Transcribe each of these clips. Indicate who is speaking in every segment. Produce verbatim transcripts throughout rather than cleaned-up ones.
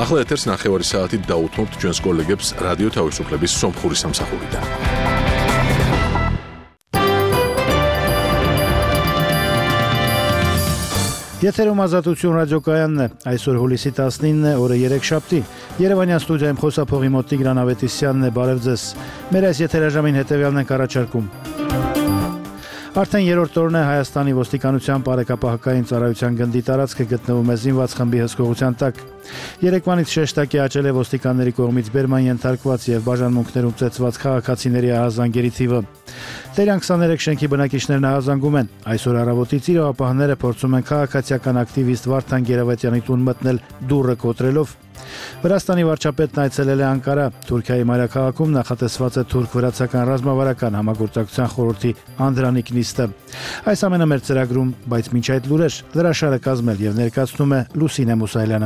Speaker 1: Ახლა ეთერს ნახევარი საათით დაუთმობთ ჩვენს კოლეგებს რადიო თავისუფლების სომხური სამსახურიდან.
Speaker 2: Եթերում ազատություն ռադիոկայանն է, այսօր հուլիսի տասնինն է, օրը երեքշաբթի, Երևանյան ստուդիայում խոսափողի մոտ Տիգրան Ավետիսյանն է, բարև ձեզ, մեր այս եթերաժամին հետևյալն ենք առաջարկում. Արդեն երրորդ օրն է Հայաստանի ոստիկանության բարեկապահական ծառայության գնդի տարածքը գտնվում է զինված խմբի հսկողության տակ. Երեկվանից շեշտակի աճել է ոստիկանների կողմից բերման ենթարկված եւ բաժանմունքներում ծեծված քաղաքացիների ահազանգերի թիվը. Տերյան քսաներեք շենքի բնակիչներն ահազանգում են. Այսօր առավոտից իրավապահները փորձում են քաղաքացիական ակտիվիստ Վարդան Գերավետյանի տուն մտնել դուռը կոտրելով. Վրաստանի վարչապետն այցելել է Անկարա. Թուրքիայի մայրաքաղաքում նախատեսված է թուրք-վրացական ռազմավարական համագործակցության խորհրդի անդրանիկ նիստը. Այս ամենը մեր ծրագրում, բայց մինչ այդ լուրեր լրաշարը կազմել եւ ներկայացնում է Լուսինե Մուսայելյանը.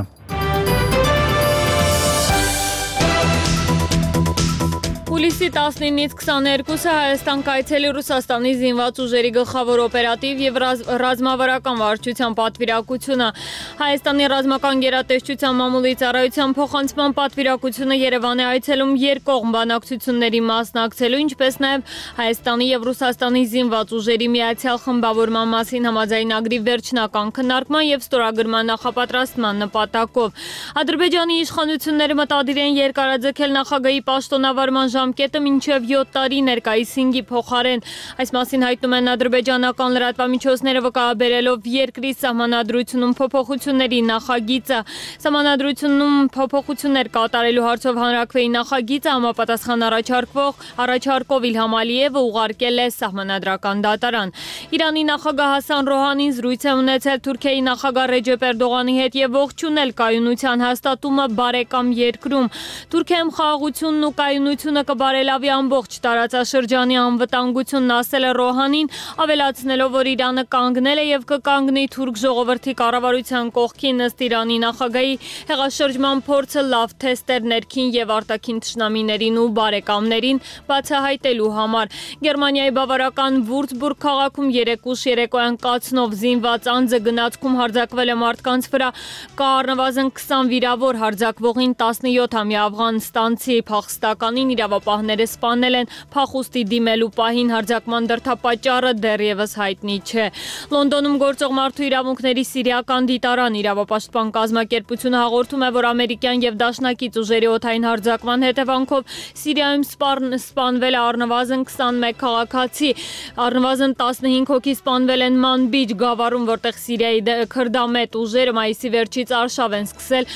Speaker 3: Հուլիսի տասնինից քսաներկուսը Հայաստան կայցելի Ռուսաստանի զինված ուժերի գլխավոր օպերատիվ եւ ռազմավարական վարչության պատվիրակությունը Հայաստանի ռազմական գերատեսչության մամուլի ծառայության փոխանցման պատվիրակությունը Երևան է այցելում երկկողմ բանակցությունների մասնակցելու, ինչպես նաեւ Հայաստանի եւ Ռուսաստանի զինված ուժերի միացյալ խմբավորման մասին համաձայնագրի վերջնական քննարկման եւ ստորագրման նախապատրաստման նպատակով։ Ադրբեջանի իշխանությունները մտադիր են երկարաձգել նախագահի պաշտոնավարման ժամկետը մինչև յոթ տարի ներկայիս հինգի փոխարեն։ Այս մասին հայտնում են ադրբեջանական լրատվամիջոցները վկայաբերելով երկրի սահմանադրությունում փոփոխությունների նախագիծը։ Սահմանադրությունում փոփոխություններ կատարելու հարցով հանրաքվեի նախագիծը համապատասխան առաջարկվող առաջարկով Իլհամ Ալիևը ուղարկել է սահմանադրական դատարան։ Իրանի նախագահ Հասան Ռոհանին զրույց է ունեցել Թուրքիայի նախագահ Ռեջեփ Էրդողանի հետ եւ ողջունել կայունության հաստատումը բարեկամ երկրում։ Թուրքիայում խաղաղությունն ու կայունությունը կբարելավի ամբողջ տարածաշրջանի անվտանգությունն, ասել է Ռոհանին, ավելացնելով, որ Իրանը կանգնել է եւ կկանգնի թուրք ժողովրդի կառավարության կողքին։ Ըստ Իրանի նախագահի, հեղաշրջման փորձը լավ թեստ էր ներքին եւ արտաքին թշնամիներին ու բարեկամներին բացահայտելու համար։ Գերմանիայի բավարական Վուրցբուրգ քաղաքում երեք ուշ երեկոյան կացնով զինված անձը գնացքում հարձակվել է մարդկանց վրա, կա առնվազն քսան վիրավոր, հարձակվողին տասնյոթամյա Աֆղանստանցի փախստականին իրավապահները սպանել են, փախուստի դիմելու պահին հարձակման դրդապատճառը դեռևս հայտնի չէ։ Լոնդոնում գործող մարդու իրավունքների սիրիական դիտարան իրավապաշտպան կազմակերպությունը հաղորդում է, որ ամերիկյան եւ դաշնակից ուժերի օդային հարձակման հետևանքով Սիրիայում սպանվել է առնվազն քսանմեկ քաղաքացի, առնվազն տասնհինգ հոգի սպանվել են Մանբիջ գավառում, որտեղ Սիրիայի քրդամետ ուժերը մայիսի վերջից արշավ են սկսել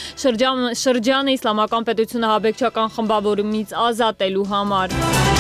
Speaker 3: շրջանը իսլամական պետությունը հաբեկչական խմբավորումից ազատելու համար։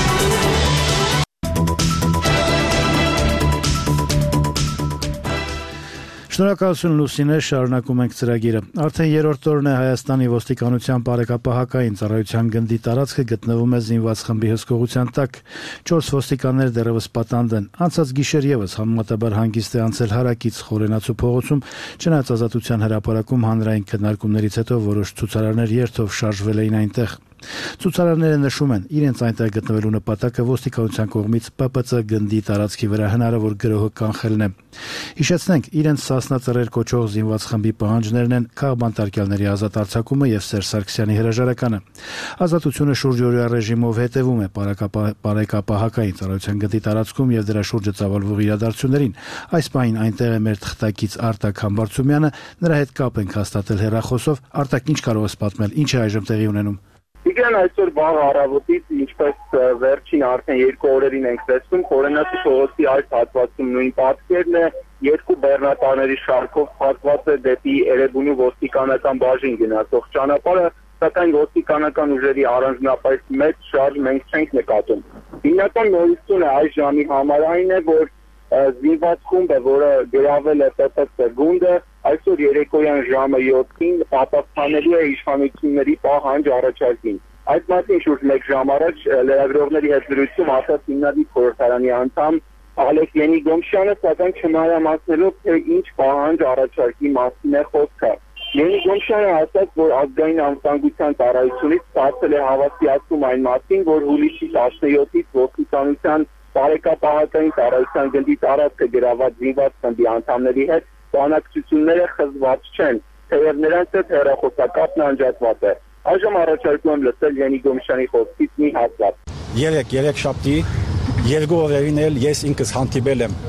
Speaker 2: Շնորհակալություն Լուսինե, շարունակում ենք ծրագիրը։ Արդեն երրորդ օրն է Հայաստանի ոստիկանության բարեկապահական ծառայության գնդի տարածքը գտնվում է զինված խմբի հսկողության տակ։ Չորս ոստիկաններ դեռևս պատանդ են։ Անցած գիշեր եւս համեմատաբար հանգիստ է անցել հարակից Խորենացու փողոցում, չնայած ազատության հրապարակում հանրային քննարկումներից հետո որոշ ցուցարարներ երթով շարժվել էին այնտեղ։ Ցուցարարները նշում են, իրենց այնտեղ գտնվելու նպատակը ոստիկանության կողմից Պ Պ Ց գնդի տարածքի վրա հնարավոր գրոհը կանխելն է։ Հիշեցնենք, իրենց Սասնա ծռեր կոչող զինված խմբի պահանջներն են քաղբանտարկյալների ազատ արձակումը եւ Սերժ Սարգսյանի հրաժարականը։ Ազատությունը շուրջօրյա ռեժիմով հետևում է բարեկապահական ծառայության գնդի տարածքում եւ դրա շուրջը ծավալվող իրադարձություններին։ Այս պահին այնտեղ է մեր թղթակից Արտակ Համբարձումյանը, նրա հետ կապ ենք հաստատել հեռախոսով։ Արտակ, ինչ կարող ես պատմել, ինչ է այժմ տեղի ունենում։
Speaker 4: Իգան այսօր բաղ առավոտից, ինչպես վերջին արդեն երկու օրերին ենք տեսնում, Խորենացու փողոցի այս հատվածում նույն պատկերն է, երկու բեռնատարների շարքով փակված է դեպի Էրեբունու ոստիկանական բաժին գնացող ճանապարհը, սակայն ոստիկանական ուժերի առանձնապես մեծ շարժ մենք չենք նկատում։ Հիմնական նորությունը այս ժամի համար այն է, որ զինված խումբը, որը գրավել է Պ Պ Ց գունդը, այսօր երեկոյան ժամը յոթին պատասխանելու է իշխանությունների պահանջ առաջարկին։ Այդ մասին շուրջ մեկ ժամ առաջ լրագրողների հետ զրույցում ասաց հիմնադիր խորհրդարանի անդամ Ալեքս Ենիգոմշյանը, սակայն չմանրամասնելով, թե ինչ պահանջ առաջարկի մասին է խոսքը։ Ենիգոմշյանը ասաց, որ ազգային անվտանգության ծառայությունից ստացել է հավաստիացում այն մասին, որ հուլիսի տասնյոթից ոստիկանության բարեկապահական ծառայության գնդի տարածքը գրաված զինված խմբի անդամների հետ բանակցությունները խզված չեն։ թեև նրանց հետ հեռախոսակապն անջատված է։ Այժմ առաջարկում եմ լսել Յենի Գոմշյանի խոսքից մի հատված։
Speaker 5: Երեք երեք շաբթի երկու օրերին էլ ես ինքս հանդիպել եմ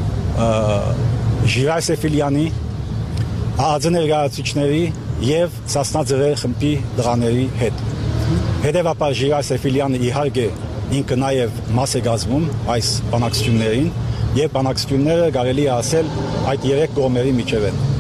Speaker 5: Ժիրայր Սեֆիլյանի, ԱԱԾ ներկայացուցիչների եւ Սասնա Ձրեր խմբի դղաների հետ։ Հետևաբար Ժիրայր Սեֆիլյանը իհարկե ինքը նաեւ մաս է կազմում այս բանակցություններին եւ բանակցությունները կարելի է ասել այդ երեք կողմերի միջև են։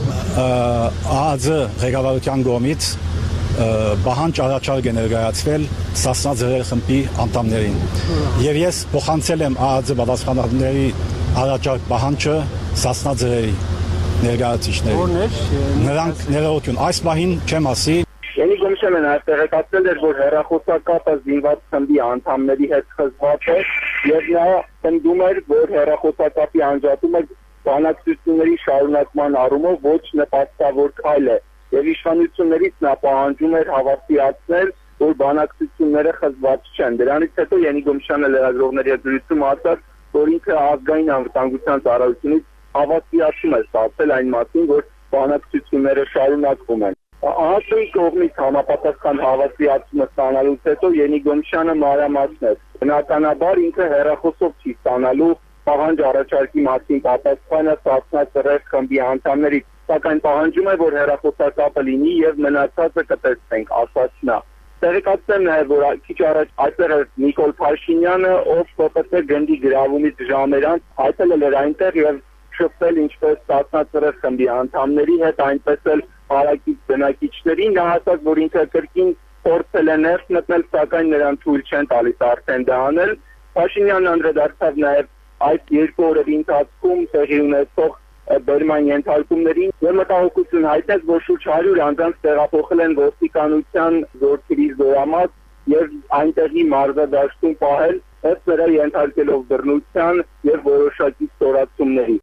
Speaker 5: ԱԱԾ ղեկավարության կողմից բահանջ առաջարկ է ներկայացվել Սասնա Ձրեր խմբի անդամներին եւ ես փոխանցել եմ ԱԱԾ պատասխանատուների առաջարկ բահանջը Սասնա Ձրերի ներկայացուցիչներին։ Նրանք ներողություն, այս պահին չեմ ասի։
Speaker 4: Յենի Գոմշյանը նաև տեղեկացրել էր, որ հեռախոսակապը զինված խմբի անդամների հետ խզված է եւ նա պնդում էր, որ հեռախոսակապի անջատումը բանակցությունների շարունակման առումով ոչ նպաստավոր քայլ է եւ իշխանություններից նա պահանջում էր հավաստիացնել, որ բանակցությունները խզված չեն։ Դրանից հետո Յենի Գոմշյանը լրագրողների հետ զրույցում ասաց, որ ինքը ազգային անվտանգության ծառայությունից հավաստիացում է ստացել այն մասին, որ բանակցությունները շարունակվում են։ ԱԱԾ-ի կողմից համապատասխան հավաստիացումը ստանալուց հետո Յենի Գոմշյանը մանրամասնեց։ Բնականաբար ինքը հեռախոսով չի ստանալու պահանջ առաջարկի մասին պատասխանը Սասնա Ձրեր խմբի անդամներից, սակայն պահանջում է, որ հեռախոսակապը լինի եւ մնացածը կտեսնենք, ասաց նա։ Տեղեկացնեմ նաև, որ քիչ առաջ այստեղ էր Նիկոլ Փաշինյանը, ով ՊՊՑ գնդի գրավումից ժամեր անց այցելել էր այնտեղ եւ շփվել ինչպես Սասնա Ձրեր խմբի անդամների հետ, այնպես էլ հարակից բնակիչներին, նա ասաց, որ ինքը կրկին փորձել է ներս մտնել, սակայն նրան թույլ չեն տալիս արդեն դա անել։ Փաշինյանն անդրադարձավ նաև այս երկու օրերի ընթացքում տեղի ունեցող բերման ենթարկումներին եւ մտահոգություն հայտնեց, որ շուրջ հարյուր անձանց տեղափոխել են ոստիկանության զորքերի զորամաս եւ այնտեղի մարզադաշտում պահել, ըստ նրա ենթարկելով բռնության եւ որոշակի ստորացումների։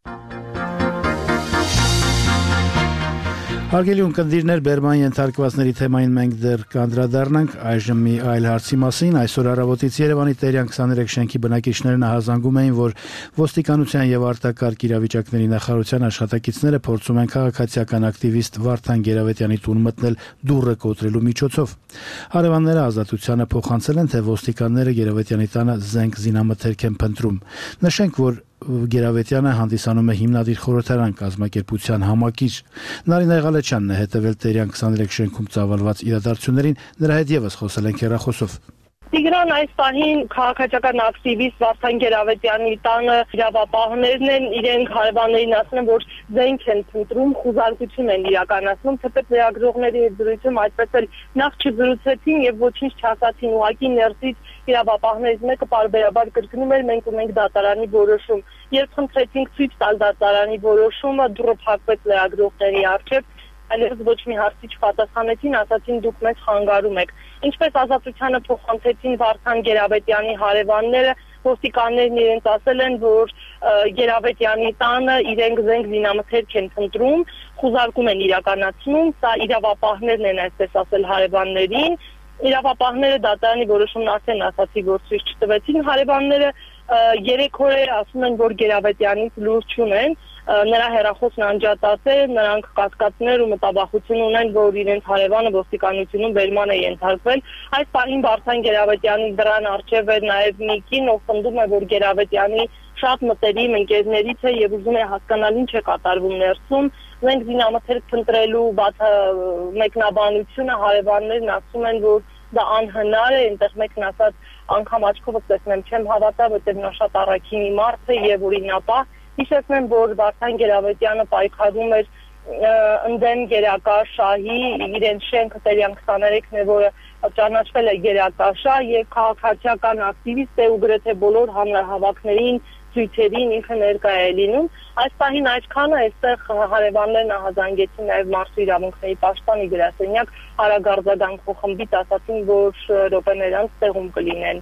Speaker 2: Հարգելի ունկնդիրներ, բերման ենթարկվածների թեմային մենք դեռ կանդրադառնանք այժմ մի այլ հարցի մասին։ Այսօր առավոտից Երևանի Տերյան քսաներեք շենքի բնակիչներն ահազանգում էին, որ ոստիկանության եւ արտակարգ իրավիճակների նախարարության աշխատակիցները փորձում են քաղաքացիական ակտիվիստ Վարդան Գերավետյանի տուն մտնել դուռը կոտրելու միջոցով։ Հարևանները ազատությանը փոխանցել են, թե ոստիկանները Գերավետյանի տանը զենք զինամթերք են փնտրում։ Նշենք, որ Գերավետյանը հանդիսանում է հիմնադիր խորհրդարան կազմակերպության համակիր։ Նարինե Ղալեչյանն է հետևել Տերյան քսաներեք շենքում ծավալված իրադարձություններին, նրա հետ եւս խոսել ենք հեռախոսով։
Speaker 6: Տիգրան, այս պահին քաղաքացիական ակտիվիստ Վարդան Գերավետյանի տանը իրավապահներն են, իրենք հարևաններին ասում են, որ զենք են փնտրում, խուզարկություն են իրականացնում, թեպետ լրագրողների հետ զրույցում այդպես էլ նախ չզրուցեցին եւ ոչինչ չասացին, ուղղակի ներսից իրավապահներից մեկը պարբերաբար կրկնում էր մենք ունենք դատարանի որոշում։ Երբ խնդրեցինք ցույց տալ դատարանի որոշումը, դուռը փակվեց լրագրողների առջև, այլևս ոչ մի հարցի չպատասխանեցին, ասացին դուք մեզ խանգարում եք։ Ինչպես ազատությանը փոխանցեցին Վարդան Գերավետյանի հարևանները, ոստիկաններն իրենց ասել են, որ Գերավետյանի տանը իրենք զենք զինամթերք են փնտրում, խուզարկում են իրականացնում, սա իրավապահներն են այսպես ասել հարևաններին։ Իրավապահները դատարանի որոշումն արդեն ասացի, որ ցույց չտվեցին, հարևանները երեք օր է ասում են, որ Գերավետյանից լուր չունեն, նրա հեռախոսն անջատած է, նրանք կասկածներ ու մտավախություն ունեն, որ իրենց հարևանը ոստիկանությունում բերման է ենթարկվել։ Այս պահին Վարդան Գերավետյանի դրան առջև է նաև մի կին, ով պնդում է, որ Գերավետյանի շատ մտերիմ ընկերներից է եւ ուզում է հասկանալ ինչ է կատարվում ներսում։ Մենք զինամթերք փնտրելու բացը մեկնաբանությունը հարևաններն ասում են, որ դա անհնար է, այնտեղ մեկն ասած անգամ աչքովս տեսնեմ, չեմ հավատա, որտեղ նա շատ առաքինի մարդ է եւ օրինապահ։ Հիշեցնեմ, որ Վարդան Գերավետյանը պայքարում էր ընդդեմ գերակա շահի, իրենց շենքը Տերյան քսաներեքն է, որը ճանաչվել է գերակա շահ եւ քաղաքացիական ակտիվիստ է ու գրեթե բոլոր հանրահավաքներին, ցույցերին ինքը ներկա է լինում։ Այս պահին այսքանը այստեղ հարևաններն ահազանգեցին նաև մարդու իրավունքների պաշտպանի գրասենյակ, Արագարձագանքու խմբից ասացին, որ րոպեներ անց տեղում կլինեն։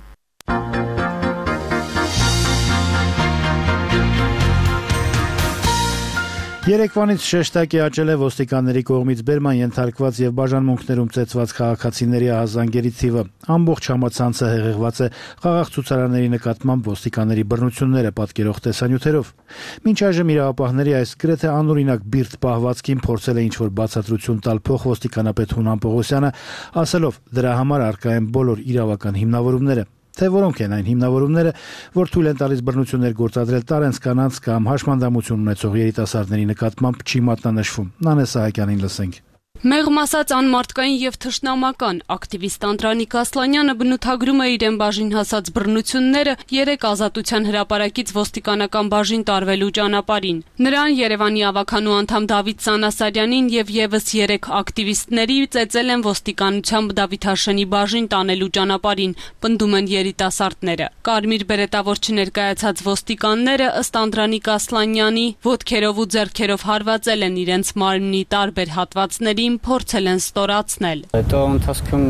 Speaker 2: Երեկվանից շեշտակի աճել է ոստիկանների կողմից բերման ենթարկված եւ բաժանմունքներում ծեծված քաղաքացիների ահազանգերի թիվը։ Ամբողջ համացանցը հեղեղված է խաղաղ ցուցարարների նկատմամբ ոստիկանների բռնությունները պատկերող տեսանյութերով։ Մինչ այժմ իրավապահների այս գրեթե անօրինակ բիրտ պահվածքին փորձել է ինչ-որ բացատրություն տալ փոխոստիկանապետ Հունան Պողոսյանը, ասելով դրա համար առկա են բոլոր իրավական հիմնավորումները։ Թե որոնք են այն հիմնավորումները, որ թույլ են տալիս բռնություններ գործադրել տարենց կանանց կամ հաշմանդամություն ունեցող երիտասարդների նկատմամբ չի մատնանշվում։ Նանե Սահակյանին լսենք։
Speaker 7: Մեղմ ասած անմարդկային եւ թշնամական ակտիվիստ Անդրանիկ Ասլանյանը բնութագրում է իրեն բաժին հասած բռնությունները երեք ազատության հրապարակից ոստիկանական բաժին տարվելու ճանապարհին։ Նրան, Երևանի ավականու անդամ Դավիթ Սանասարյանին եւ եւս երեք ակտիվիստների ծեծել են ոստիկանությամբ Դավիթաշենի բաժին տանելու ճանապարհին, պնդում են երիտասարդները։ Կարմիր բերետավոր չներկայացած ոստիկանները ըստ Անդրանիկ Ասլանյանի ոտքերով ու ձեռքերով հարվածել են իրենց մարմնի տարբեր հատվածների փորձել են ստորացնել։
Speaker 8: Հետո ընթացքում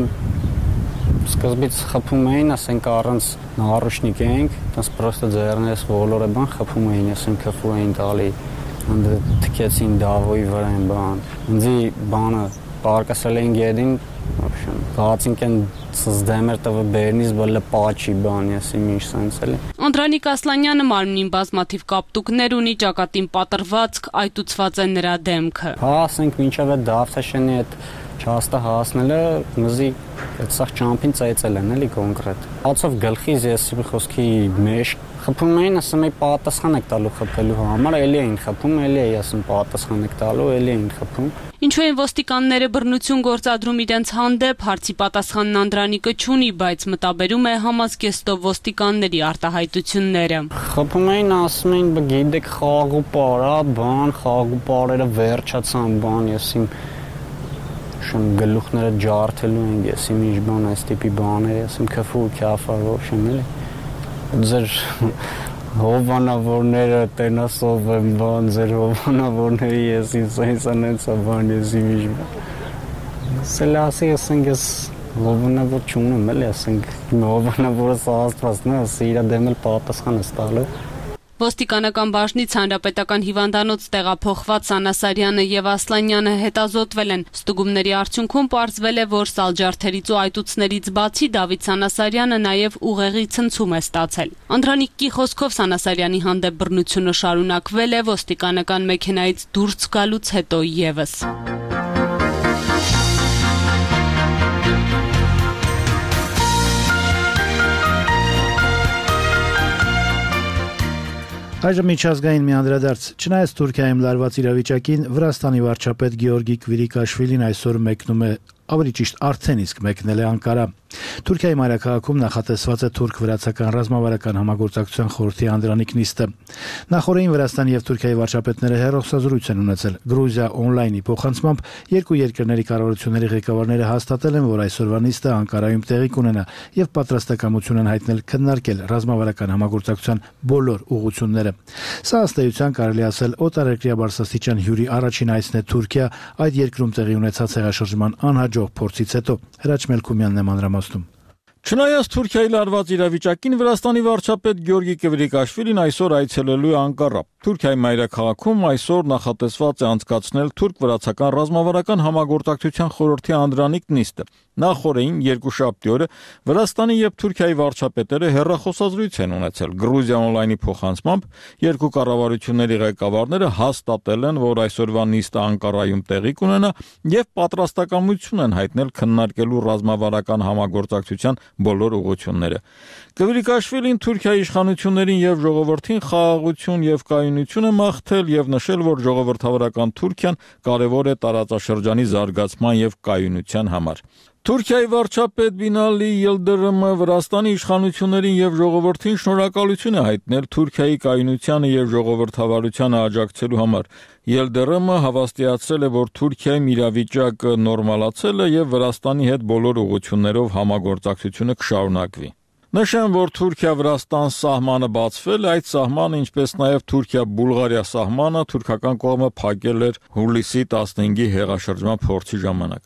Speaker 8: սկզբից խփում էին, ասենք առանց նահառուչնիկ էինք, տես պրոստը ձեռներս ոլորը բան խփում էին, ասենք քֆու էին տալի, անդը թքեցին դավոյի վրա են բան։ Ինձի բանը պարկասել էին գեդին, вообще, գացինք են սզդեմեր տվը բերնից բլը պաչի բան, ասի միշտ սենց էլի։
Speaker 7: Անդրանիկ Ասլանյանը մարմնին բազմաթիվ կապտուկներ ունի, ճակատին պատրվածք, այտուցված է նրա դեմքը։
Speaker 8: Հա, ասենք մինչև այդ Դավթաշենի այդ չաստը հասնելը մզի այդ սաղ ճամփին ծայծել են էլի կոնկրետ։ Ացով գլխից ես խոսքի մեջ խփում էին, ասում էի պատասխան եք տալու խփելու համար, էլի էին խփում, էլի էի ասում պատասխան եք տալու, էլի էին խփում։
Speaker 7: Ինչու են ոստիկանները բռնություն գործադրում իրենց հանդեպ, հարցի պատասխանն Անդրանիկը չունի, բայց մտաբերում է համազգեստով ոստիկանների արտահայտությունները։
Speaker 8: Խփում էին, ասում էին, գիտեք խաղու պարա, բան, խաղու պարերը վերջացան, բան, եսիմ շեմ գլուխները ջարդելու են, եսիմ ինչ բան, այս տիպի բաներ, եսիմ քֆու քյաֆա, ոչմ էլի։ Ձեր հովանավորները տենասով են բան, ձեր հովանավորների եսին սենսան են սա բան, եսիմ ինչ բան։ Սել ասի, եսենք ես հովանավոր չունեմ, էլի, եսենք հովանավորը սահաստվածն է, ասի իրա դեմ էլ պատասխան է ստալու։
Speaker 7: Ոստիկանական բաժնից հանրապետական հիվանդանոց տեղափոխված Սանասարյանը եւ Ասլանյանը հետազոտվել են։ Ստուգումների արդյունքում պարզվել է, որ սալջարդերից ու այտուցներից բացի Դավիթ Սանասարյանը նաեւ ուղեղի ցնցում է ստացել։ Անդրանիկի խոսքով Սանասարյանի հանդեպ բռնությունը շարունակվել է ոստիկանական մեքենայից դուրս գալուց հետո եւս։
Speaker 2: Այժմ միջազգային մի անդրադարձ։ Չնայած Թուրքիայում լարված իրավիճակին, Վրաստանի վարչապետ Գեորգի Քվիրիկաշվիլին այսօր մեկնում է, ավելի ճիշտ արդեն իսկ մեկնել է Անկարա։ Թուրքիայի մայրաքաղաքում նախատեսված է թուրք-վրացական ռազմավարական համագործակցության խորհրդի անդրանիկ նիստը։ Նախորդին Վրաստանի եւ Թուրքիայի վարչապետները հեռախոսազրույց են ունեցել։ Գրուզիա օնլայնի փոխանցմամբ երկու երկրների կառավարությունների ղեկավարները հաստատել են, որ այսօրվա նիստը Անկարայում տեղի կունենա եւ պատրաստակամություն են հայտնել քննարկել ռազմավարական համագործակցության բոլոր ուղղությունները։ Սա ըստ էության կարելի ասել օտարերկրյա բարձրաստիճան հյուրի առաջին այցն է Թուրքիա այդ երկրում տեղի ունեցած հեղաշրջման անհաջող փորձից հետո։ Հրաչ Մելքումյանն է մանրամասնում։
Speaker 9: Չնայած Թուրքիայի լարված իրավիճակին, Վրաստանի վարչապետ Գեորգի Քվիրիկաշվիլին այսօր այցելելու է Անկարա։ Թուրքիայի մայրաքաղաքում այսօր նախատեսված է անցկացնել թուրք-վրացական ռազմավարական համագործակցության խորհրդի անդրանիկ նիստը։ Նախորդին երկուշաբթի օրը Վրաստանի եւ Թուրքիայի վարչապետերը հեռախոսազրույց են ունեցել։ Գրուզիա օնլայնի փոխանցմամբ երկու կառավարությունների ղեկավարները հաստատել են, որ այսօրվա նիստը Անկարայում տեղի կունենա եւ պատրաստակամություն են հայտնել քննարկելու ռազմավարական համագործակցության բոլոր ուղղությունները։ Քվիրիկաշվիլին Թուրքիայի իշխանություններին եւ ժողովրդին խաղաղություն եւ կայունություն է մաղթել եւ նշել, որ ժողովրդավարական Թուրքիան կարեւոր է տարածաշրջանի զարգացման եւ կայունության համար։ Թուրքիայի վարչապետ Բինալի Յիլդիրիմը Վրաստանի իշխանություններին եւ ժողովրդին շնորհակալություն է հայտնել Թուրքիայի կայունությանը եւ ժողովրդավարությանը աջակցելու համար։ Յիլդիրիմը հավաստիացրել է, որ Թուրքիայում իրավիճակը նորմալացել է եւ Վրաստանի հետ բոլոր ուղղություններով համագործակցությունը կշարունակվի։ Նշեմ, որ Թուրքիա-Վրաստան սահմանը բացվել է, այդ սահմանը, ինչպես նաև Թուրքիա-Բուլղարիա սահմանը թուրքական կողմը փակել էր հուլիսի տասնհինգի հեղաշրջման փորձի ժամանակ։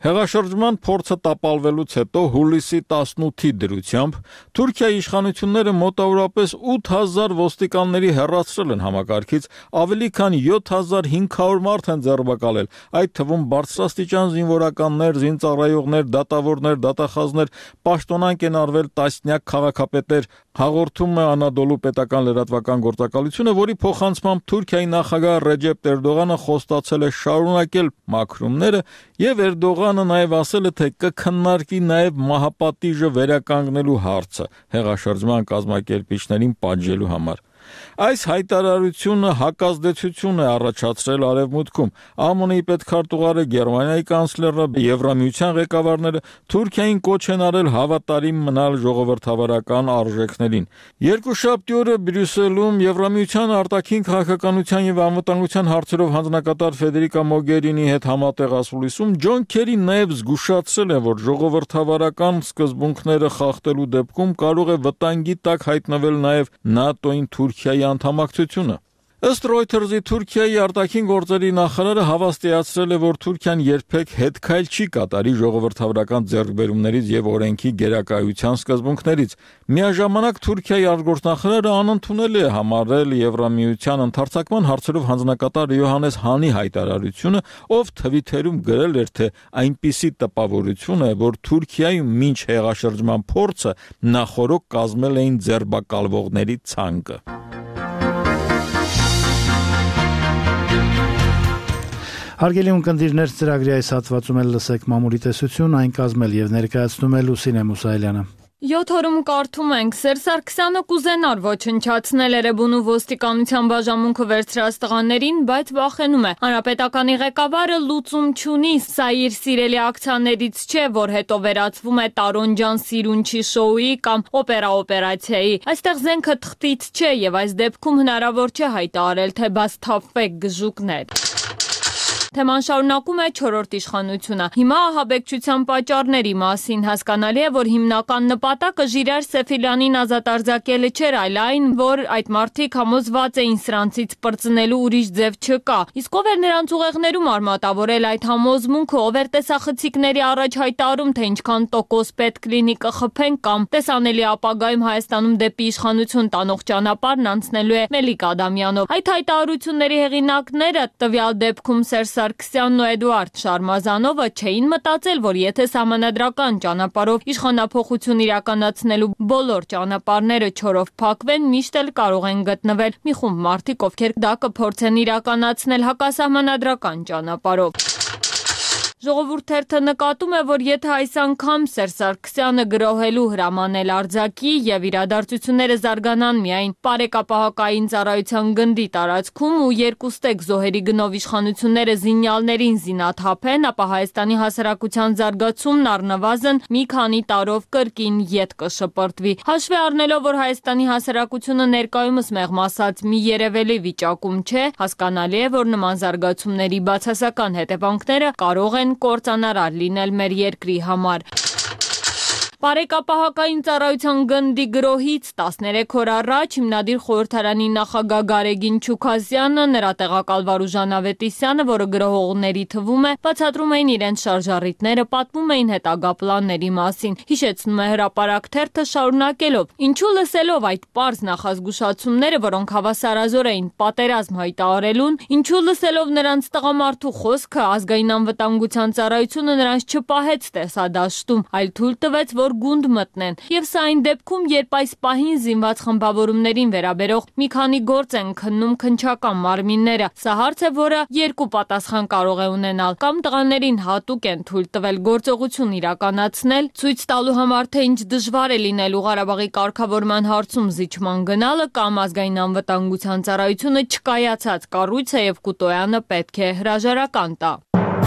Speaker 9: Հեղաշրջման փորձը տապալվելուց հետո հուլիսի տասնութի դրությամբ Թուրքիայի իշխանությունները մոտավորապես ութ հազար ոստիկանների հեռացրել են համակարգից, ավելի քան յոթ հազար հինգ հարյուր մարդ են ձերբակալել, այդ թվում բարձրաստիճան զինվորականներ, զինծառայողներ, դատավորներ, դատախազներ, պաշտոնանկ են արվել տասնյակ քաղաքապետեր, հաղորդում է Անադոլու պետական լրատվական գործակալությունը, որի փոխանցմամբ Թուրքիայի նախագահ Ռեջեփ Էրդողանը խոստացել է շարունակել մաքրումները եւ Էրդողանը նաեւ ասել է, թե կքննարկի նաեւ մահապատիժը վերականգնելու հարցը հեղաշրջման կազմակերպիչներին պատժելու համար։ Այս հայտարարությունը հակազդեցություն է առաջացրել Արևմուտքում։ ԱՄՆ-ի պետքարտուղարը, Գերմանիայի կանցլերը, Եվրամիության ղեկավարները Թուրքիային կոչ են արել հավատարիմ մնալ ժողովրդավարական արժեքներին։ Երկուշաբթի օրը Բրյուսելում Եվրամիության արտաքին քաղաքականության եւ անվտանգության հարցերով հանձնակատար Ֆեդերիկա Մոգերինի հետ համատեղ ասուլիսում Ջոն Քերին նաեւ զգուշացրել է, որ ժողովրդավարական սկզբունքները խախտելու դեպքում կարող է վտանգի տակ հայտնվել նաեւ ՆԱՏՕ-ին Թուրքիայի անդամակցությունը։ Ըստ Reuters-ի Թուրքիայի արտաքին գործերի նախարարը հավաստիացրել է, որ Թուրքիան երբեք հետքայլ չի կատարի ժողովրդավարական ձեռքբերումներից եւ օրենքի գերակայության սկզբունքներից։ Միաժամանակ Թուրքիայի արտգործնախարարը անընդունել է համարել Եվրամիության ընդհանրացման հարցերով հանձնակատար Յոհաննես Հանի հայտարարությունը, ով Թվիթերում գրել էր, թե այնպիսի տպավորություն է, որ Թուրքիայում մինչ հեղաշրջման փորձը նախորոք կազմել էին ձերբակալվողների ցանկը։
Speaker 2: Հարգելի ունկնդիրներ, ծրագրի այս հատվածում էլ լսեք մամուլի տեսություն, այն կազմել եւ ներկայացնում է Լուսինե Մուսայելյանը։
Speaker 3: Յոթ օրում կարդում ենք, Սերժ Սարգսյանը կուզենար ոչնչացնել Էրեբունու ոստիկանության բաժանմունքը վերցրած տղաներին, բայց վախենում է։ Հանրապետականի ղեկավարը լուծում չունի, սա իր սիրելի ակցիաներից չէ, որ հետո վերածվում է Տարոնջան Սիրունչի շոուի կամ օպերա օպերացիայի։ Այստեղ զենքը թղթից չէ եւ այս դեպքում հնարավոր չէ հայտարարել, թե բաց թափվեք գժուկներ։ Թեման շարունակում է չորրորդ իշխանությունը։ Հիմա ահաբեկչության պատճառների մասին հասկանալի է, որ հիմնական նպատակը Ժիրայր Սեֆիլյանին ազատ արձակելը չէր, այլ այն, որ այդ մարդիկ համոզված էին սրանցից պրծնելու ուրիշ ձև չկա։ Իսկ ով էր նրանց ուղեղներում արմատավորել այդ համոզմունքը, ով էր տեսախցիկների առաջ հայտարարում, թե ինչքան տոկոս պետք լինի կխփեն կամ տեսանելի ապագայում Հայաստանում դեպի իշխանություն տանող ճանապարհն անցնելու է Մելիք Ադամյանով։ Այդ հայտարարությունների հեղինակները, տվյալ դեպքում Սերժ Սարգսյանն ու Էդուարդ Շարմազանովը չէին մտածել, որ եթե սահմանադրական ճանապարհով իշխանափոխություն իրականացնելու բոլոր ճանապարհները չորով փակվեն, միշտ էլ կարող են գտնվել մի խումբ մարդիկ, ովքեր դա կփորձեն իրականացնել հակասահմանադրական ճանապարհով։ Ժողովուրդ-թերթը նկատում է, որ եթե այս անգամ Սերժ Սարգսյանը գրոհելու հրամանել արձակի եւ իրադարձությունները զարգանան միայն Պարեկապահակային ծառայության գնդի տարածքում ու երկուստեք զոհերի գնով իշխանությունները զինյալներին զինաթափեն, ապա Հայաստանի հասարակության զարգացումն առնվազն մի քանի տարով կրկին ետ կշպրտվի։ Հաշվի առնելով, որ Հայաստանի հասարակությունը ներկայումս մեղմ ասած մի երևելի վիճակում չէ, հասկանալի է, որ նման զարգացումների բացասական հետևանքները կարող են կործանարար լինել մեր երկրի համար։ Պարեկապահակային ծառայության գնդի գրոհից տասներեք օր առաջ հիմնադիր խորհրդարանի նախագահ Գարեգին Չուքազյանը, նրա տեղակալ Վարուժան Ավետիսյանը, որը գրոհողների թվում է, բացատրում էին իրենց շարժառիթները, պատմում էին հետագա պլանների մասին։ Հիշեցնում է Հրապարակ թերթը շարունակելով. Ինչու լսելով այդ պարզ նախազգուշացումները, որոնք հավասարազոր էին պատերազմ հայտարարելուն, ինչու լսելով նրանց տղամարդու խոսքը, ազգային անվտանգության ծառայությունը նրանց չպահեց տեսադաշտում, այլ թույլ տվեց, որ գունդ մտնեն։ Եվ սա այն դեպքում, երբ այս պահին զինված խմբավորումներին վերաբերող մի քանի գործ են քննում քնչական մարմինները։ Սա հարց է, որը երկու պատասխան կարող է ունենալ։ Կամ տղաներին հատուկ են թույլ տվել գործողություն իրականացնել, ցույց տալու համար, թե ինչ դժվար է լինելու Ղարաբաղի կարգավորման հարցում զիջման գնալը, կամ ազգային անվտանգության ծառայությունը չկայացած կառույց է եւ Կուտոյանը պետք է հրաժարական տա։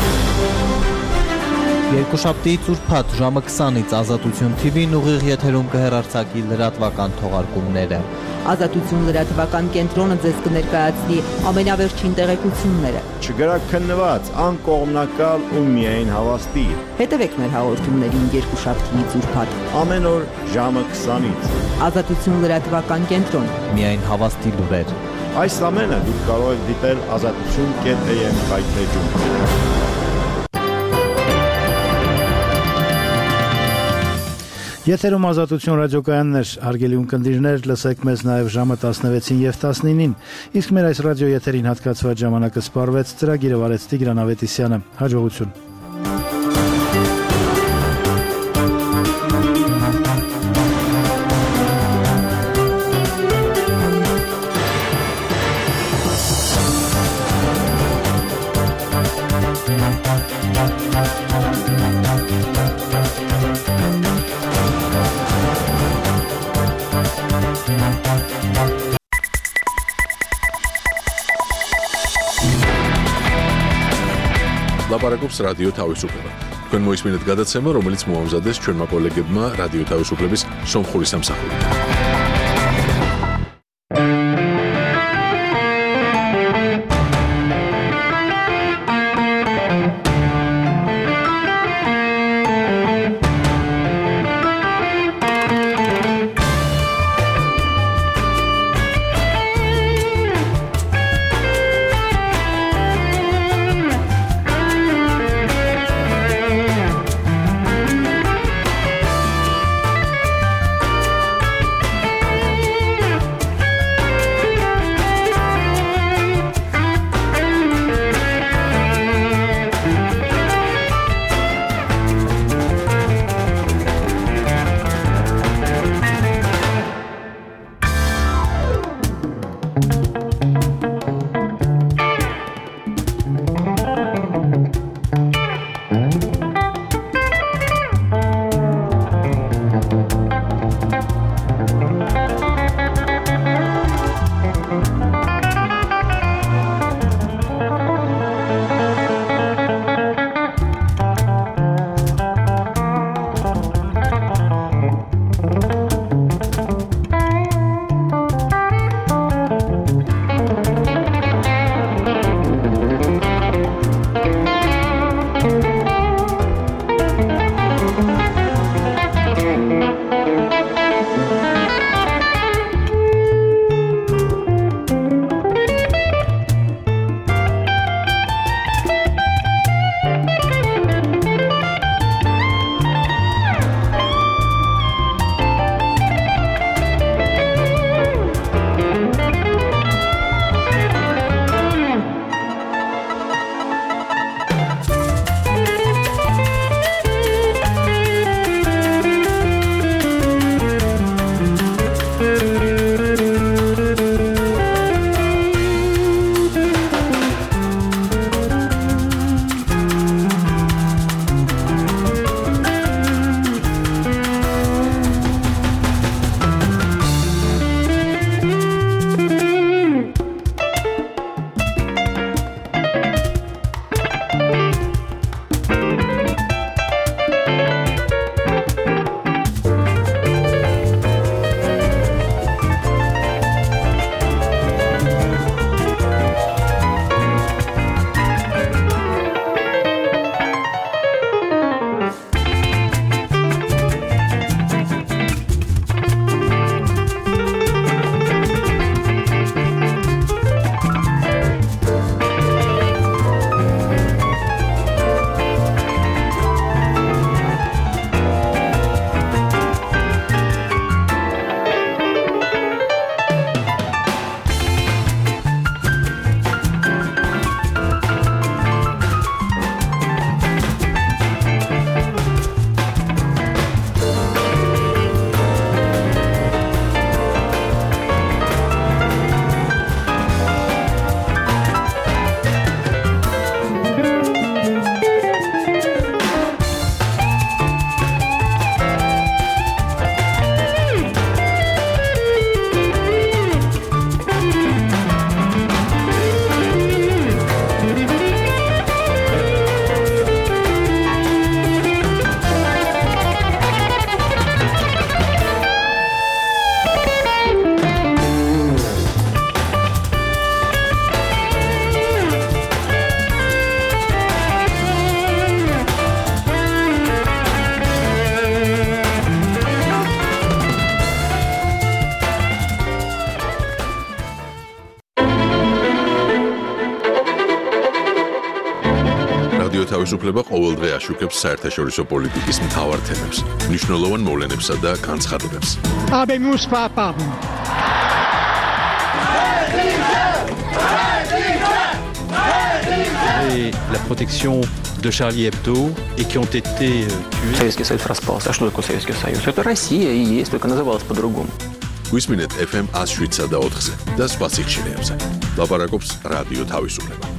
Speaker 10: Երկուշաբթի ծուրփաթ ժամը քսանից Ազատություն թի վին ուղիղ եթերում կհեռարձակի լրատվական թողարկումները։
Speaker 11: Ազատություն լրատվական կենտրոնը ձեզ կներկայացնի ամենավերջին տեղեկությունները։
Speaker 12: Չգրաքննված, անկողմնակալ ու միայն հավաստի։
Speaker 11: Հետևեք մեր հաղորդումներին երկուշաբթի ծուրփաթ
Speaker 12: ամեն օր ժամը քսանից։
Speaker 11: Ազատություն լրատվական կենտրոն։
Speaker 10: Միայն հավաստի լուրեր։
Speaker 12: Այս ամենը դուք կարող եք դիտել ազատություն կետ էմ հայտնեջում։
Speaker 2: Եթերում Ազատություն ռադիոկայաններ, հարգելի ունկնդիրներ, լսեք մեզ նաև ժամը տասնվեցին եւ տասնինին, իսկ մեր այս ռադիո եթերին հատկացված ժամանակը սպառվեց, ծրագիրը վարեց Տիգրան Ավետիսյանը, հաջողություն։
Speaker 1: Լապարակობს ռադիո თავისუფლება։ Თქვენ მოისმინეთ გადაცემა, რომელიც მოამზადეს ჩვენმა კოლეგებმა რადიო თავისუფლების სომხური სამსახურით. რადიო თავისუფლება ყოველდღე აშუქებს საერთაშორისო პოლიტიკის მთავარ თემებს, მნიშვნელოვან მოვლენებსა და განცხადებებს.
Speaker 13: Habemus papam.
Speaker 14: Et la protection de Charlie Hebdo et qui ont été tués.
Speaker 15: Советский Союз распался. А что такое Советский Союз? Это Россия и есть, только называлась по-другому.
Speaker 1: გვისმინეთ ეფ ემ one oh seven და ოთხზე და სხვა სიხშირეებზე. ლაპარაკობს რადიო თავისუფლება.